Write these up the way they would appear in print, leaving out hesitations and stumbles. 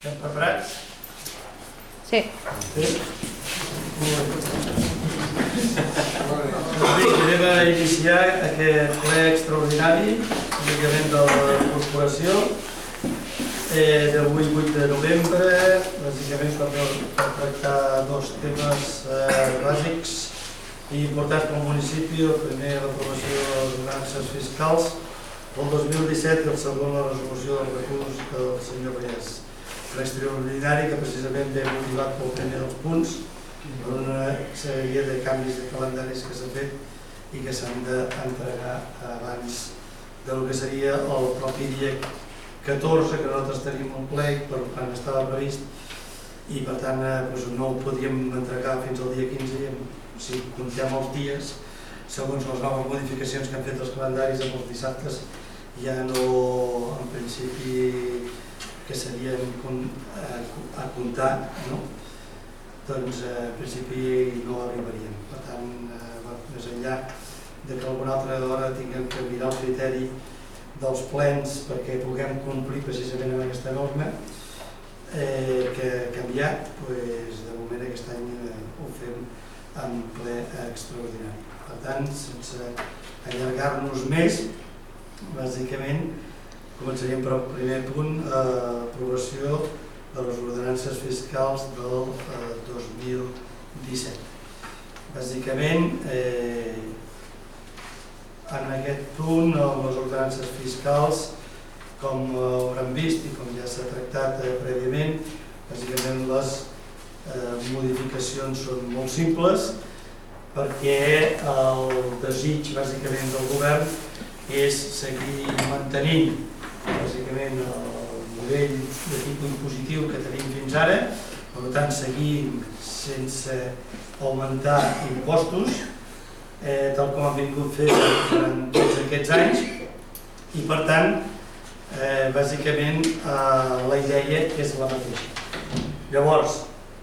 Estem preparats? Sí. Sí? Bé, anem a iniciar aquest ple extraordinari bàsicament de la corporació d'avui 8 de novembre, bàsicament per tractar dos temes bàsics i importants per al municipi. El primer, l'aprovació de les ordenances fiscals del 2017 i el segon, la resolució del recurs del senyor Vallès. L'extraordinari que precisament ve motivat pel primer dels punts, per una sèrie de canvis de calendaris que s'han fet i que s'han d'entregar abans del que seria el propi dia 14, que nosaltres tenim un ple, per tant estava previst, i per tant no ho podíem entregar fins al dia 15, si comptem els dies, segons les noves modificacions que han fet els calendaris amb els dissabtes, ja no, en principi, que serien a comptar, no? Doncs en principi no arribaríem. Per tant, més enllà de que alguna altra hora tinguem que mirar el criteri dels plens perquè puguem complir precisament amb aquesta norma que ha canviat, doncs de moment aquest any ho fem en ple extraordinari. Per tant, sense allargar-nos més, bàsicament, començaríem per el primer punt, aprovació de les ordenances fiscals del 2017. Bàsicament, en aquest punt, les ordenances fiscals, com haurem vist i com ja s'ha tractat prèviament, bàsicament les modificacions són molt simples perquè el desig bàsicament del govern és seguir mantenint bàsicament el nivell de tipus impositiu que tenim fins ara, per tant seguim sense augmentar impostos, tal com han vingut fent durant tots aquests anys, i per tant bàsicament la idea és la mateixa. Llavors,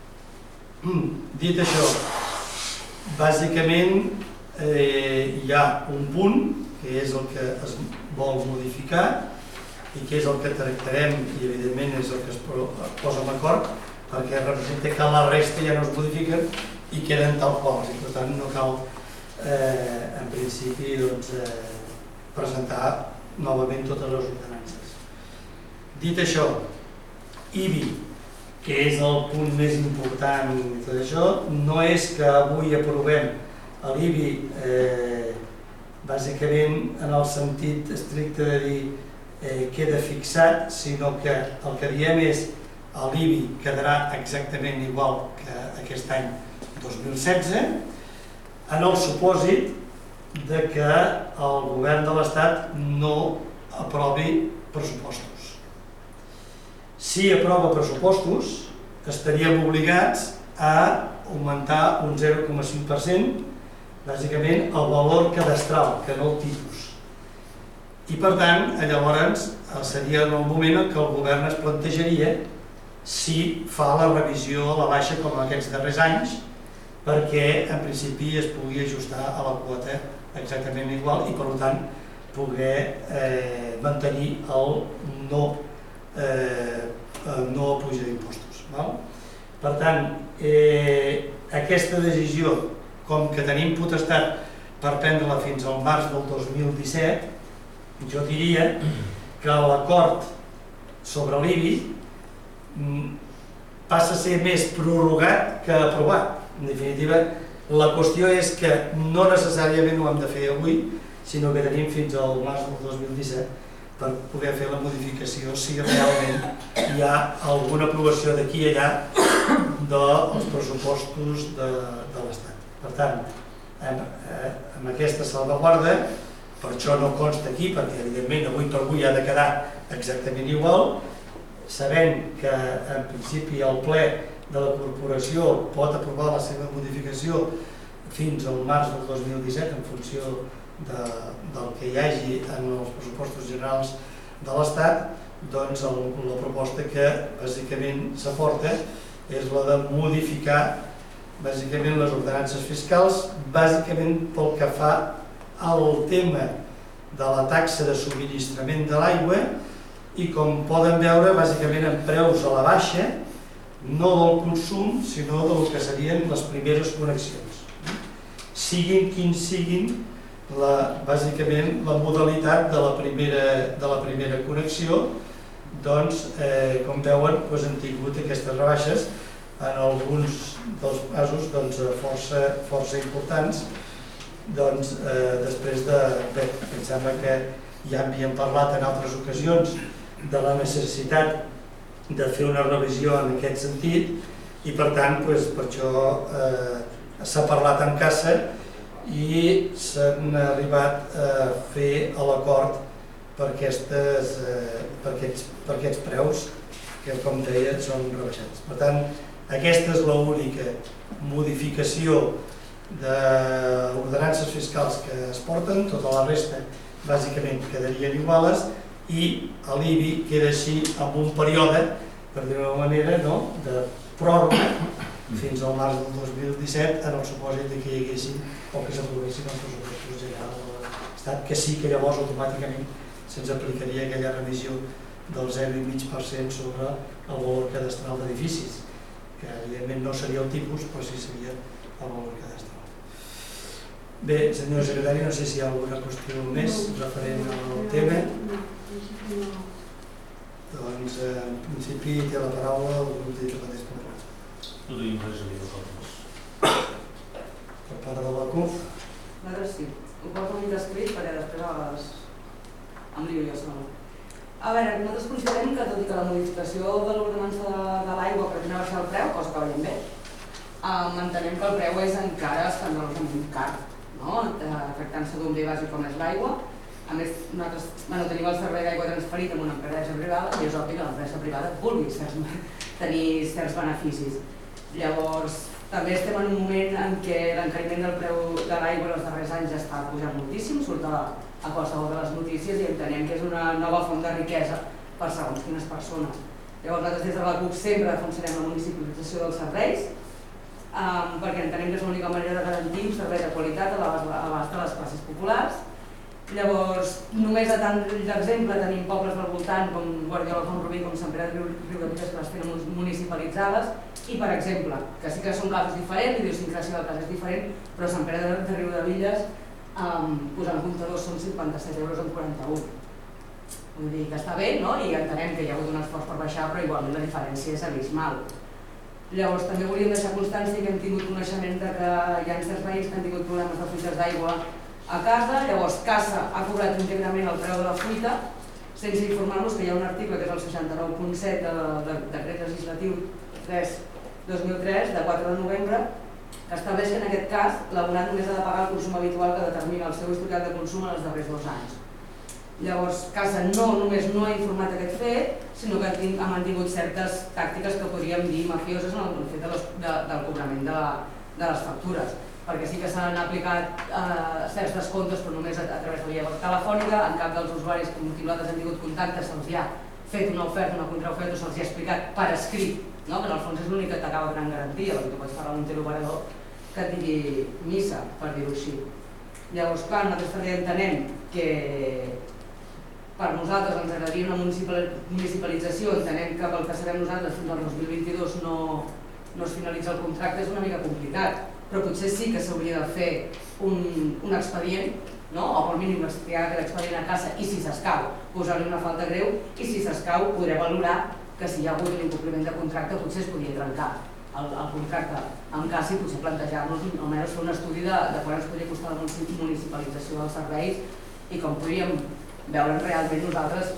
dit això, bàsicament hi ha un punt que és el que es vol modificar i que és el que tractarem i evidentment és el que es posa en acord perquè representa que la resta ja no es modifiquen i queden tal quals i per tant no cal en principi presentar novament totes les ordenances. Dit això, IBI, que és el punt més important de tot això, no és que avui aprovem l'IBI bàsicament en el sentit estricte de dir queda fixat, sinó que el que diem és l'IBI quedarà exactament igual que aquest any 2016 en el supòsit de que el govern de l'Estat no aprovi pressupostos. Si aprova pressupostos, estaríem obligats a augmentar un 0,5% bàsicament el valor cadastral, que no el tipus. I per tant, llavors seria en el moment en què el govern es plantejaria si fa la revisió a la baixa com en aquests darrers anys perquè en principi es pugui ajustar a la quota exactament igual i per tant poder mantenir el no puja d'impostos. Per tant, aquesta decisió, com que tenim potestat per prendre-la fins al març del 2017, jo diria que l'acord sobre l'IBI passa a ser més prorrogat que aprovat. En definitiva, la qüestió és que no necessàriament ho hem de fer avui, sinó que tenim fins al març del 2017 per poder fer la modificació si realment hi ha alguna aprovació d'aquí i allà dels pressupostos de l'Estat. Per tant, amb aquesta salvaguarda, per això no consta aquí, perquè evidentment avui per avui ha de quedar exactament igual, sabent que en principi el ple de la corporació pot aprovar la seva modificació fins al març del 2017 en funció del que hi hagi en els pressupostos generals de l'Estat, doncs la proposta que bàsicament s'aporta és la de modificar bàsicament les ordenances fiscals, bàsicament pel que fa al tema de la taxa de subministrament de l'aigua i com poden veure, bàsicament en preus a la baixa, no del consum, sinó del que serien les primeres connexions. Siguin quins siguin, bàsicament la modalitat de la primera connexió, doncs, com veuen, han tingut aquestes rebaixes, en alguns dels casos força importants, després de, em sembla que ja havíem parlat en altres ocasions de la necessitat de fer una revisió en aquest sentit i per tant per això s'ha parlat en Cassa i s'han arribat a fer l'acord per aquests preus que, com deia, són rebaixats. Per tant, aquesta és l'única modificació d'ordenances fiscals que es porten, tota la resta bàsicament quedarien iguales i l'IBI queda així amb un període, per dir-ho d'una manera, de pròrroga fins al març del 2017 en el supòsit que hi haguessin o que s'aprovessin els pressupostos generals de l'Estat, que sí que llavors automàticament se'ns aplicaria aquella revisió del 0,5% sobre el valor cadastral d'edificis, que evidentment no seria el tipus, però sí seria el valor cadastral. Bé, senyor secretari, no sé si hi ha alguna qüestió més referent al tema. Doncs, en principi, té la paraula el grup d'Independents Populars. No tenim res a dir nosaltres. Per part de la CUP. Nosaltres sí. Ho porto un descrit perquè després em lio jo sola. A veure, nosaltres considerem que tot i que la modificació de l'ordenança de l'aigua pretén baixar el preu, cosa que veiem bé, entenem que el preu és encara escandalosament car, tractant-se d'un bé bàsic com és l'aigua. A més, nosaltres tenim el servei d'aigua transferit amb una empresa privada i és obvi que l'empresa privada vulgui tenir certs beneficis. Llavors, també estem en un moment en què l'encariment del preu de l'aigua els darrers anys ja està pujant moltíssim, surt a qualsevol de les notícies i entenem que és una nova font de riquesa per segons quines persones. Llavors, nosaltres des de la CUP sempre defensarem la municipalització dels serveis perquè entenem que és l'única manera de garantir un servei de qualitat a l'abast de les classes populars. Llavors, només a tant d'exemple tenim pobles del voltant com Guardiola, Font-rubí, com Sant Pere de Riudebitlles que les tenen municipalitzades i, per exemple, que sí que són casos diferents, l'idiosincràsia del cas és diferent, però Sant Pere de Riudebitlles, posant comptadors, són 57 euros en 41. Vull dir que està bé, no? I entenem que hi ha hagut un esforç per baixar, però igualment la diferència és abismal. Llavors, també volíem deixar constància que hem tingut coneixement que hi ha certs veïns que han tingut problemes de fuites d'aigua a casa. Llavors, Cassa ha cobrat íntegrament el preu de la fuita, sense informar-nos que hi ha un article, que és el 69.7 del decret legislatiu 3/2003, de 4 de novembre, que estableix que en aquest cas l'abonat només ha de pagar el consum habitual que determina el seu historial de consum en els darrers 2 anys. Llavors, Cassa no només no ha informat aquest fet, sinó que ha mantingut certes tàctiques que podríem dir mafioses en el fet del cobrament de les factures, perquè sí que s'han aplicat certs descomptes, però només a través de la via telefònica. En cap dels usuaris amb qui nosaltres hem tingut contacte se'ls ha fet una oferta, una contraoferta, o se'ls ha explicat per escrit, que en el fons és l'únic que t'acaba donant garantia, perquè tu pots parlar amb un teleoperador que et digui missa, per dir-ho així. Llavors, clar, nosaltres també entenem que per nosaltres ens agradaria una municipalització, entenem que pel que sabem nosaltres fins al 2022 no es finalitza el contracte, és una mica complicat, però potser sí que s'hauria de fer un expedient, o per mínim explicar que l'expedient a Cassa i si s'escau posar-li una falta greu i si s'escau podré valorar que si hi ha hagut un incompliment de contracte potser es podria trencar el contracte amb Cassa i potser plantejar-nos almenys fer un estudi de quan ens podria costar la municipalització dels serveis i com podríem veure realment nosaltres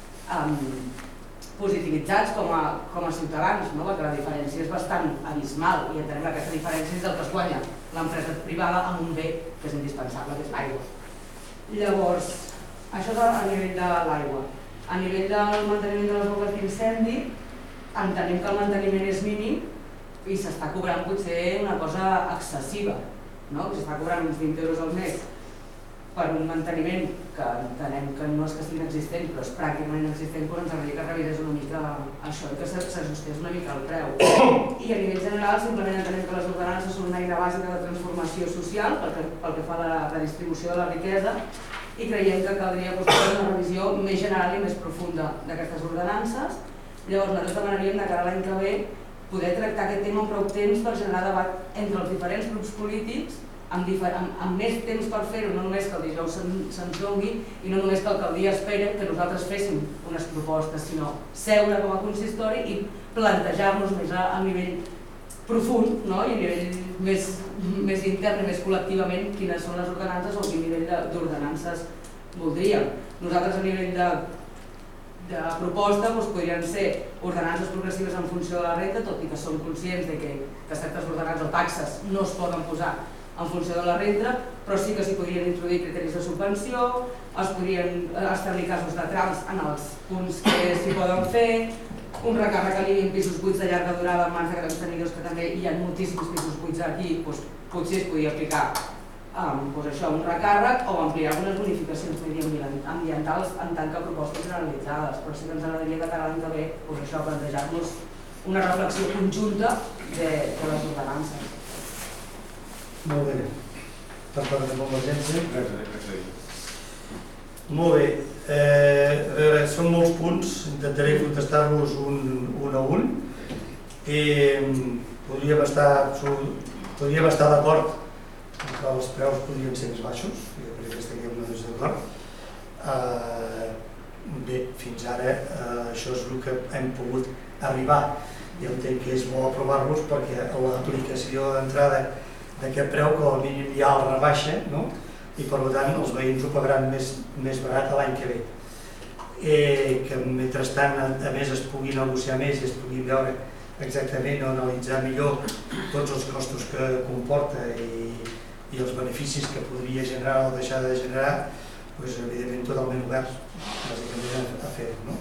positivitzats com a ciutadans, perquè la diferència és bastant abismal i entenem que aquesta diferència és el que es guanya l'empresa privada amb un bé que és indispensable, que és l'aigua. Llavors, això és a nivell de l'aigua. A nivell del manteniment de les boques d'incendi, entenem que el manteniment és mínim i s'està cobrant potser una cosa excessiva, que s'està cobrant uns 20 euros al mes per un manteniment que entenem que no és que sigui inexistent, però és pràcticament inexistent, però ens agradaria que revisés una mica això i que s'ajustés una mica el preu. I a nivell general simplement entenem que les ordenances són una eina bàsica de transformació social pel que fa a la redistribució de la riquesa i creiem que caldria fer una revisió més general i més profunda d'aquestes ordenances. Llavors nosaltres demanaríem de cara a l'any que ve poder tractar aquest tema amb prou temps per generar debat entre els diferents grups polítics amb més temps per fer-ho, no només que el dijous se'ns doni i no només que l'alcaldia espera que nosaltres féssim unes propostes, sinó seure com a consistori i plantejar-nos més a nivell profund i a nivell més intern i més col·lectivament quines són les ordenances o quin nivell d'ordenances voldríem. Nosaltres a nivell de proposta podrien ser ordenances progressives en funció de la renda, tot i que som conscients que certes ordenances o taxes no es poden posar en funció de la renda, però sí que s'hi podrien introduir criteris de subvenció, es podrien establir casos de trams en els punts que s'hi poden fer, un recàrrec a línia en pisos buits de llarga durada en mans de grans tenidors, que també hi ha moltíssims pisos buits aquí, potser es podria aplicar un recàrrec o ampliar algunes bonificacions mediambientals en tant que propostes generalitzades, però sí que ens agradaria de cara a l'any que ve plantejar-nos una reflexió conjunta de les ordenances. Molt bé. Per part de Convergència. Molt bé. A veure, són molts punts, intentaré contestar-los un a un. Podríem estar d'acord que els preus podrien ser més baixos, jo crec que estaríem més d'acord. Bé, fins ara això és el que hem pogut arribar. Jo entenc que és bo aprovar-los perquè l'aplicació d'entrada d'aquest preu com a mínim ja el rebaixa i per tant els veïns ho pagaran més barat l'any que ve. Que mentrestant a més es pugui negociar més i es pugui veure exactament o analitzar millor tots els costos que comporta i els beneficis que podria generar o deixar de generar, doncs evidentment totalment oberts bàsicament a fer-ho.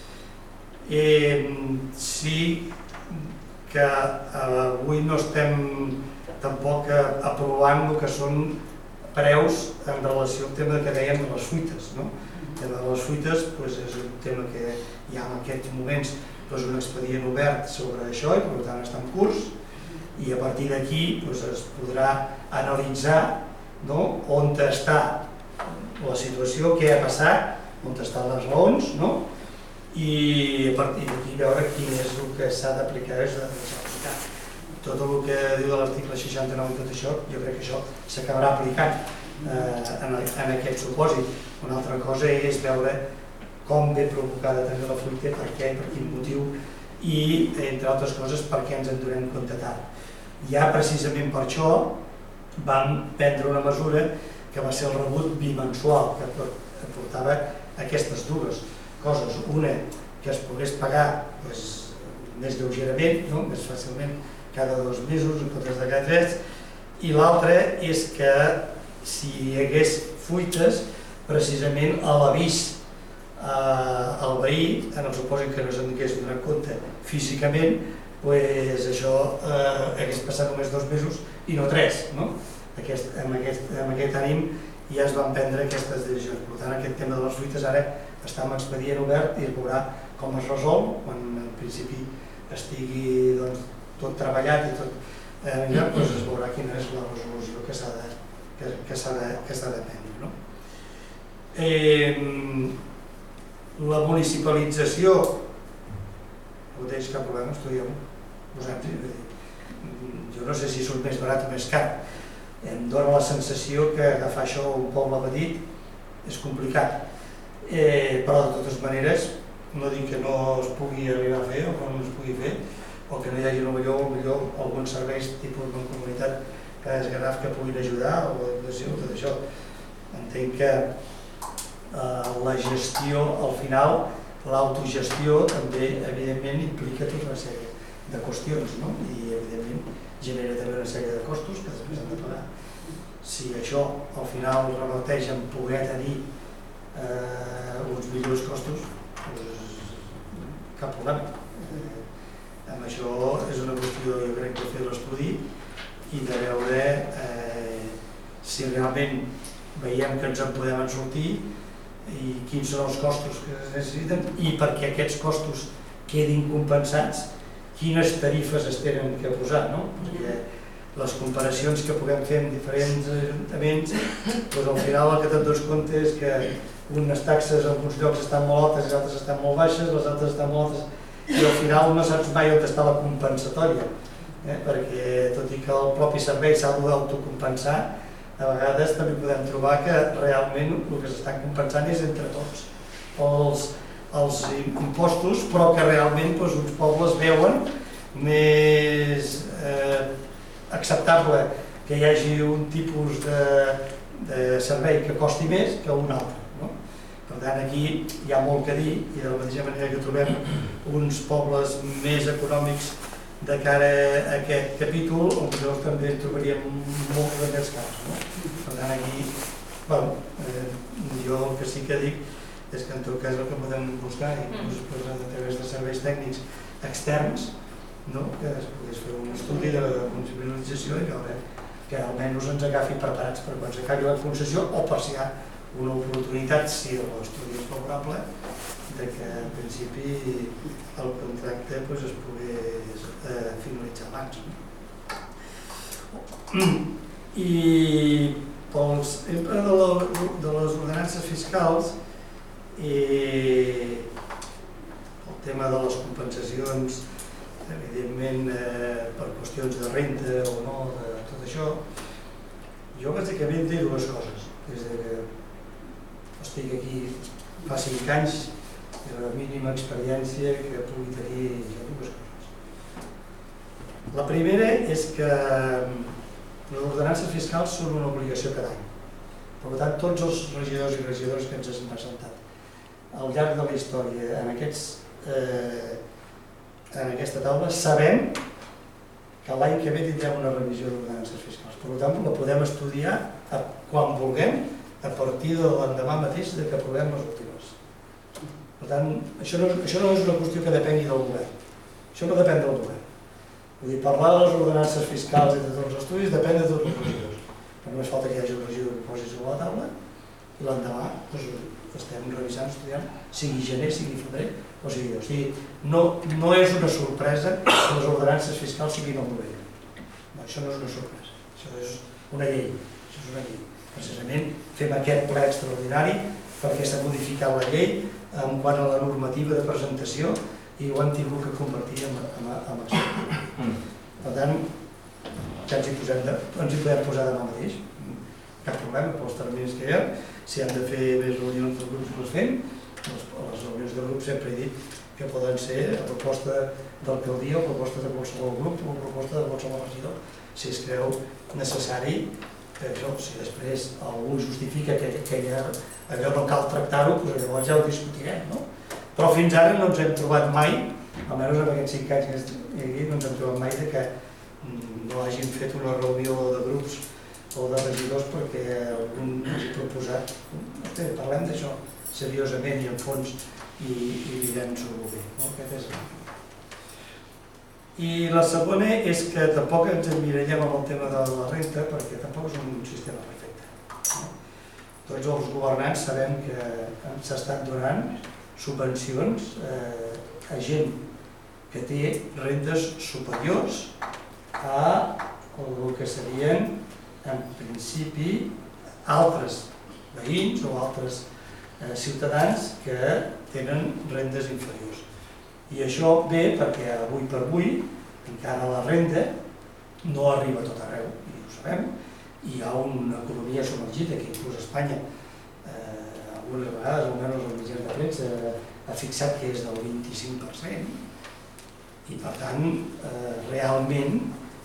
Sí que avui no estem tampoc aprovant el que són preus en relació al tema que dèiem de les fuites. El tema de les fuites és un tema que hi ha en aquests moments un expedient obert sobre això i per tant està en curs i a partir d'aquí es podrà analitzar on està la situació, què ha passat, on estan les raons i a partir d'aquí veure quin és el que s'ha d'aplicar. Tot el que diu de l'article 69 i tot això, jo crec que això s'acabarà aplicant en aquest supòsit. Una altra cosa és veure com ve provocada també la fuita, per què, per quin motiu i, entre altres coses, per què ens en donem compte tard. Ja precisament per això vam prendre una mesura que va ser el rebut bimensual, que portava aquestes dues coses. Una, que es pogués pagar més lleugerament, més fàcilment, cada 2 mesos, en comptes de cada 3, i l'altre és que si hi hagués fuites, precisament a l'avís al veí, en el supòsit que no se'n hagués donat compte físicament, això hagués passat només 2 mesos i no 3. Amb aquest ànim ja es van prendre aquestes decisions. Per tant, aquest tema de les fuites ara està amb expedient obert i es veurà com es resol, quan en principi estigui tot treballat i tot es veurà quina és la resolució que s'ha de prendre. La municipalització, no tens cap problema, estudiem vosaltres. Jo no sé si surt més barat o més car. Em dóna la sensació que agafar això a un poble petit és complicat, però de totes maneres no dic que no es pugui arribar a fer o que no es pugui fer, o que no hi hagi millor alguns serveis tipus de comunitat que és Garraf que puguin ajudar o d'educació, tot això. Entenc que la gestió, al final, l'autogestió també evidentment implica tota una sèrie de qüestions i evidentment genera també una sèrie de costos que després han de pagar. Si això al final reverteix en poder tenir uns millors costos, cap problema. Amb això és una qüestió, jo crec, de fer l'estudi i de veure si realment veiem que ens en podem sortir i quins són els costos que es necessiten i perquè aquests costos quedin compensats, quines tarifes es tenen que posar, perquè les comparacions que puguem fer amb diferents ajuntaments, doncs al final el que te'n dones compte és que unes taxes en alguns llocs estan molt altes i les altres estan molt baixes, les altres estan molt altes, i al final no saps mai on està la compensatòria, perquè tot i que el propi servei s'ha d'autocompensar, a vegades també podem trobar que realment el que s'estan compensant és entre tots els impostos, però que realment uns pobles veuen més acceptable que hi hagi un tipus de servei que costi més que un altre. Per tant, aquí hi ha molt que dir, i de la mateixa manera que trobem uns pobles més econòmics de cara a aquest capítol, llavors també trobaríem molts d'aquests casos. Per tant, aquí, jo el que sí que dic és que en tot cas el que podem buscar, inclús a través de serveis tècnics externs, que es pogués fer un estudi de municipalització i veure que almenys ens agafi preparats per quan s'acabi la concessió o per si hi ha una oportunitat, si l'estudi és favorable, que en principi el contracte es pogués finalitzar abans. I sempre de les ordenances fiscals, el tema de les compensacions, evidentment per qüestions de renda o no, de tot això, jo bàsicament diré dues coses. Des que estic aquí fa 5 anys i la mínima experiència que pugui tenir dues coses. La primera és que les ordenances fiscals són una obligació cada any. Per tant, tots els regidors i regidors que ens han presentat al llarg de la història en aquesta taula sabem que l'any que ve tindrem una revisió d'ordenances fiscals. Per tant, la podem estudiar quan vulguem a partir de l'endemà mateix que aprovem les últimes. Per tant, això no és una qüestió que depengui del govern. Això no depèn del govern. Vull dir, parlar de les ordenances fiscals i de tots els estudis depèn de tots els regidors. Però només falta que hi hagi un regidor que posi sobre la taula i l'endemà estem revisant, estudiant, sigui gener, sigui febrer o sigui Déu. O sigui, no és una sorpresa que les ordenances fiscals siguin al novembre. Això no és una sorpresa. Això és una llei. Això és una llei. Precisament fem aquest ple extraordinari perquè s'ha modificat la llei en quant a la normativa de presentació i ho hem tingut que convertir en executiu. Per tant, ja ens hi podem posar demà mateix, cap problema pels terminis que hi ha. Si hem de fer més reunions de grups, les fem. Les reunions de grups sempre he dit que poden ser a proposta d'alcaldia o proposta de qualsevol grup o proposta de qualsevol regidor, si es creu necessari. Si després algú justifica que allò no cal tractar-ho, llavors ja ho discutirem. Però fins ara no ens hem trobat mai, almenys en aquests 5 anys que he dit, no ens hem trobat mai que no hagin fet una reunió de grups o de regidors perquè algun hagi proposat parlem d'això seriosament i en fons i mirem-s'ho bé. I la segona és que tampoc ens emmirallem amb el tema de la renta perquè tampoc és un sistema perfecte. Tots els governants sabem que s'estan donant subvencions a gent que té rendes superiors a el que serien, en principi, altres veïns o altres ciutadans que tenen rendes inferiors. I això ve perquè avui per avui encara la renda no arriba a tot arreu, i ho sabem. Hi ha una economia submergida que inclús Espanya, algunes vegades, almenys el mitjà de premsa, ha fixat que és del 25%, i per tant, realment,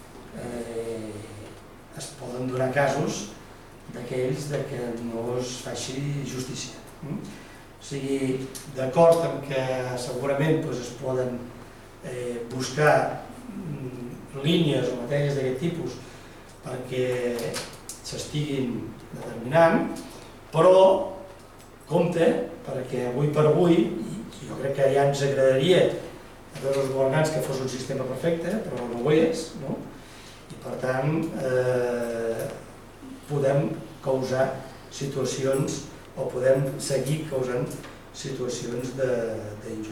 es poden donar casos d'aquells que no es faci justícia. O sigui, d'acord amb que segurament es poden buscar línies o matèries d'aquest tipus perquè s'estiguin determinant, però compte, perquè avui per avui, jo crec que ja ens agradaria a tots els governants que fos un sistema perfecte, però no ho és, i per tant podem causar situacions o podem seguir causant situacions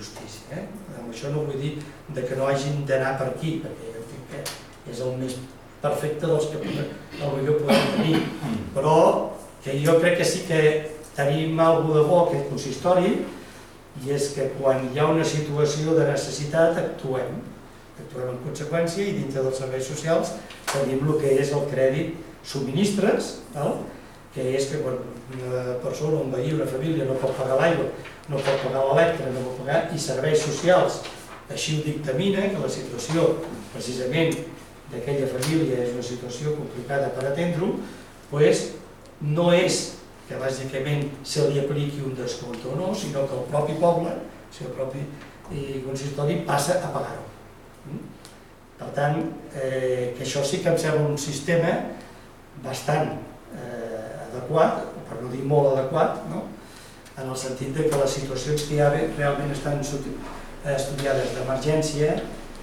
d'injustícia. Amb això no vull dir que no hagin d'anar per aquí, perquè jo crec que és el més perfecte dels que potser podem tenir, però que jo crec que sí que tenim alguna de bo aquest consistori, i és que quan hi ha una situació de necessitat actuem en conseqüència, i dintre dels serveis socials tenim el que és el crèdit subministres, que és que quan una persona, un veí, una família no pot pagar l'aigua, no pot pagar l'electre, no pot pagar, i serveis socials així ho dictamina, que la situació precisament d'aquella família és una situació complicada per atendre-ho, doncs no és que bàsicament se li apliqui un descompte o no, sinó que el propi poble, el propi consistori passa a pagar-ho. Per tant, que això sí que em sembla un sistema bastant adequat, per no dir molt adequat, en el sentit que les situacions que hi ha realment estan estudiades d'emergència,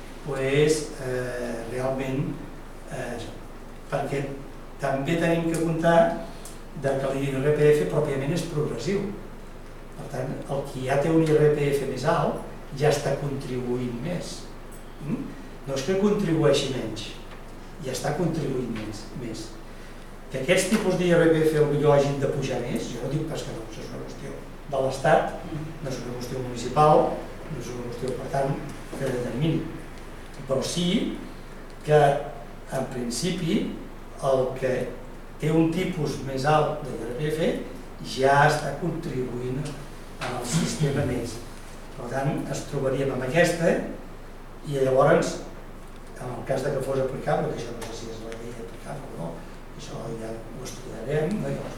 realment, perquè també tenim que comptar que l'IRPF pròpiament és progressiu. Per tant, el qui ja té un IRPF més alt ja està contribuint més. No és que contribueixi menys, ja està contribuint més. Que aquests tipus d'IRPF potser hagin de pujar més, jo no dic pas que no, és una qüestió de l'Estat, no és una qüestió municipal, no és una qüestió, per tant, que determini. Però sí que, en principi, el que té un tipus més alt d'IRPF ja està contribuint al sistema més. Per tant, ens trobaríem amb aquesta i llavors, en el cas que fos aplicable, que això no sé si és la llei aplicable o no, això ja ho estudiarem,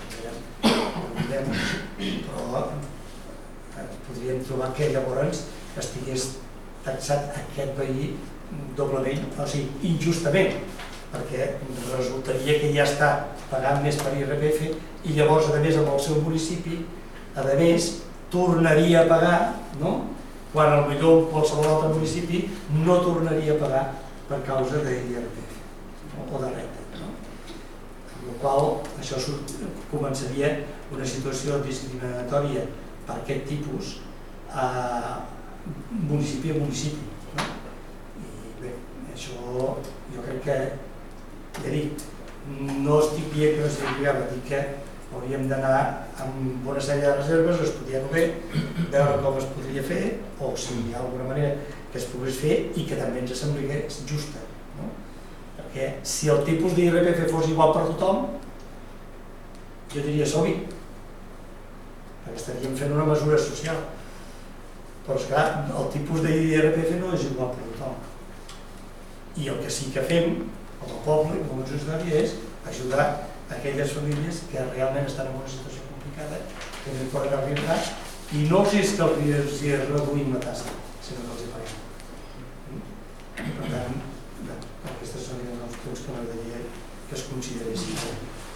però podríem trobar que llavors estigués taxat aquest veí doblement, o sigui, injustament, perquè resultaria que ja està pagant més per IRPF i llavors, a més, amb el seu municipi, a més, tornaria a pagar, quan potser qualsevol altre municipi no tornaria a pagar per causa d'IRPF o de renda. Amb la qual això començaria una situació discriminatòria per aquest tipus municipi a municipi. I bé, això jo crec que, ja dic, no estic dient que no sigui aplicable, dic que hauríem d'anar amb una sèrie de reserves, estudiar-ho bé, veure com es podria fer, o si hi ha alguna manera que es pogués fer i que també ens semblés justa. Perquè si el tipus d'IRPF fos igual per tothom, jo diria som-hi, perquè estaríem fent una mesura social. Però esclar, el tipus d'IRPF no és igual per tothom. I el que sí que fem, com a poble, com a consistori, és ajudar aquelles famílies que realment estan en una situació complicada, que no hi poden arribar, i no és que els reduïm la tassa, sinó que els hi paguem. Per tant, aquestes són els punts que m'agradaria que es consideressin.